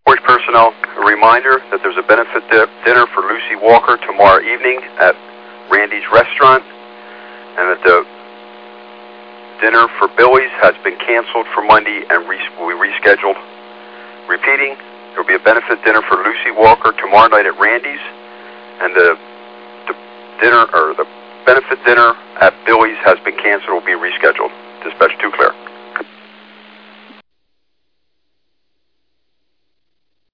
Force personnel, a reminder that there's a benefit dinner for Lucy Walker tomorrow evening at Randy's Restaurant, and that the dinner for Billy's has been canceled for Monday and will be rescheduled. Repeating, there will be a benefit dinner for Lucy Walker tomorrow night at Randy's, and the benefit dinner at Billy's has been canceled, will be rescheduled. Dispatch 2 clear.